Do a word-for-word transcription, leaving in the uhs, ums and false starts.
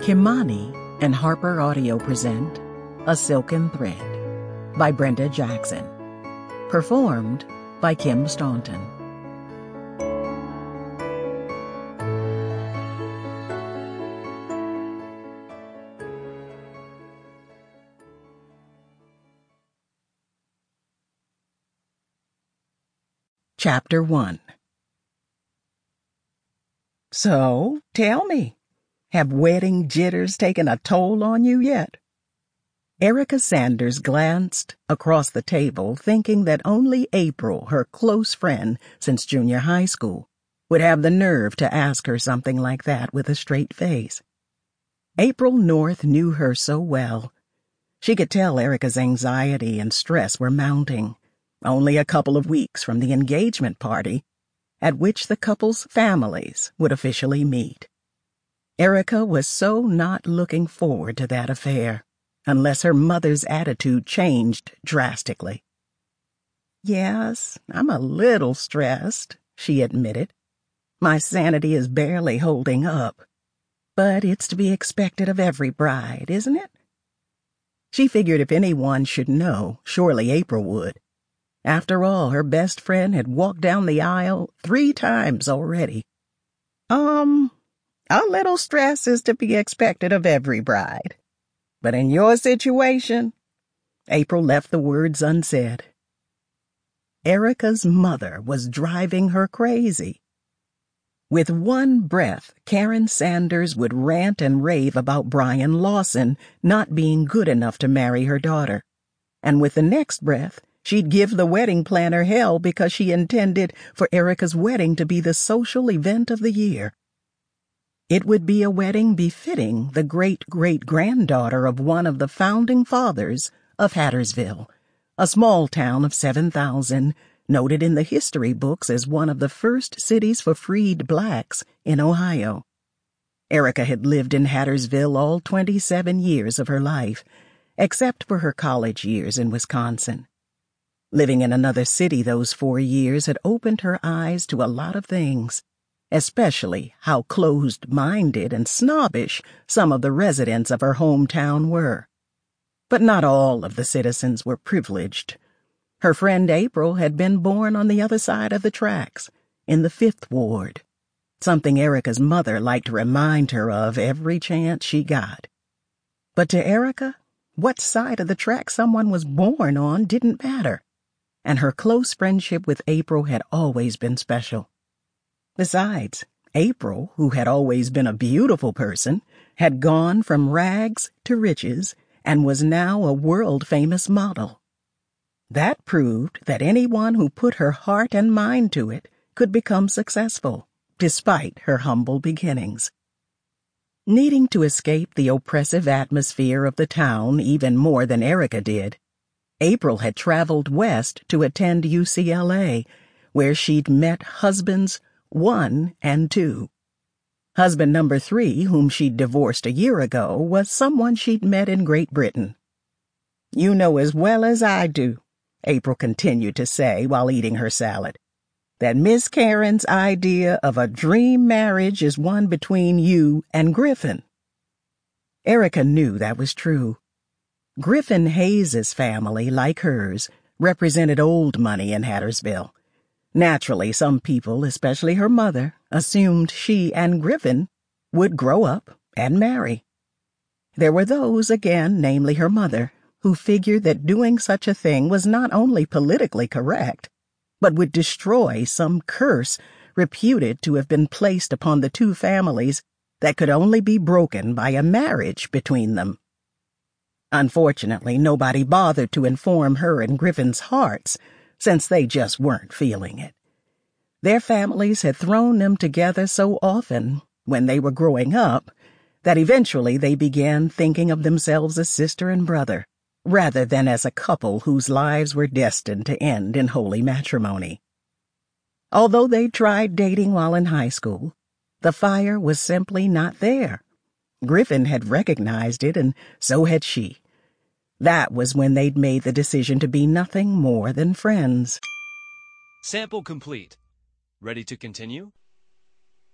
Kimani and Harper Audio present A Silken Thread by Brenda Jackson. Performed by Kim Staunton. Chapter one. So, tell me, have wedding jitters taken a toll on you yet? Erica Sanders glanced across the table, thinking that only April, her close friend since junior high school, would have the nerve to ask her something like that with a straight face. April North knew her so well. She could tell Erica's anxiety and stress were mounting, only a couple of weeks from the engagement party at which the couple's families would officially meet. Erica was so not looking forward to that affair, unless her mother's attitude changed drastically. "Yes, I'm a little stressed," she admitted. "My sanity is barely holding up. But it's to be expected of every bride, isn't it?" She figured if anyone should know, surely April would. After all, her best friend had walked down the aisle three times already. Um, a little stress is to be expected of every bride. But in your situation, April left the words unsaid. Erica's mother was driving her crazy. With one breath, Karen Sanders would rant and rave about Brian Lawson not being good enough to marry her daughter. And with the next breath, she'd give the wedding planner hell because she intended for Erica's wedding to be the social event of the year. It would be a wedding befitting the great-great-granddaughter of one of the founding fathers of Hattersville, a small town of seven thousand, noted in the history books as one of the first cities for freed blacks in Ohio. Erica had lived in Hattersville all twenty-seven years of her life, except for her college years in Wisconsin. Living in another city those four years had opened her eyes to a lot of things, especially how closed-minded and snobbish some of the residents of her hometown were. But not all of the citizens were privileged. Her friend April had been born on the other side of the tracks, in the Fifth Ward, something Erica's mother liked to remind her of every chance she got. But to Erica, what side of the track someone was born on didn't matter, and her close friendship with April had always been special. Besides, April, who had always been a beautiful person, had gone from rags to riches and was now a world-famous model. That proved that anyone who put her heart and mind to it could become successful, despite her humble beginnings. Needing to escape the oppressive atmosphere of the town even more than Erica did, April had traveled west to attend U C L A, where she'd met husbands one and two. Husband number three, whom she'd divorced a year ago, was someone she'd met in Great Britain. "You know as well as I do," April continued to say while eating her salad, "that Miss Karen's idea of a dream marriage is one between you and Griffin." Erica knew that was true. Griffin Hayes's family, like hers, represented old money in Hattersville. Naturally, some people, especially her mother, assumed she and Griffin would grow up and marry. There were those, again, namely her mother, who figured that doing such a thing was not only politically correct, but would destroy some curse reputed to have been placed upon the two families that could only be broken by a marriage between them. Unfortunately, nobody bothered to inform her and Griffin's hearts, since they just weren't feeling it. Their families had thrown them together so often when they were growing up that eventually they began thinking of themselves as sister and brother, rather than as a couple whose lives were destined to end in holy matrimony. Although they tried dating while in high school, the fire was simply not there. Griffin had recognized it, and so had she. That was when they'd made the decision to be nothing more than friends. Sample complete. Ready to continue?